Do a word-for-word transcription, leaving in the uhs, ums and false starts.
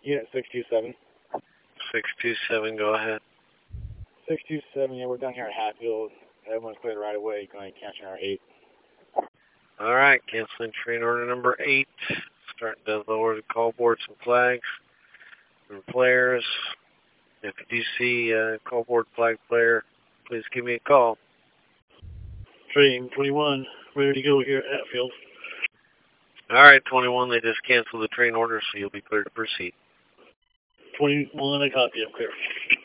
Unit six two seven. six two seven, go ahead. six two seven, yeah, we're down here at Hatfield. Everyone's cleared right away. Going to catch our eight. All right, canceling train order number eight. Starting to lower the call boards and flags and flares. If you do see a call board flag flare, please give me a call. Train twenty-one, ready to go here at Hatfield. All right, twenty-one, they just canceled the train order, so you'll be cleared to proceed. twenty-one, I copy, I'm clear.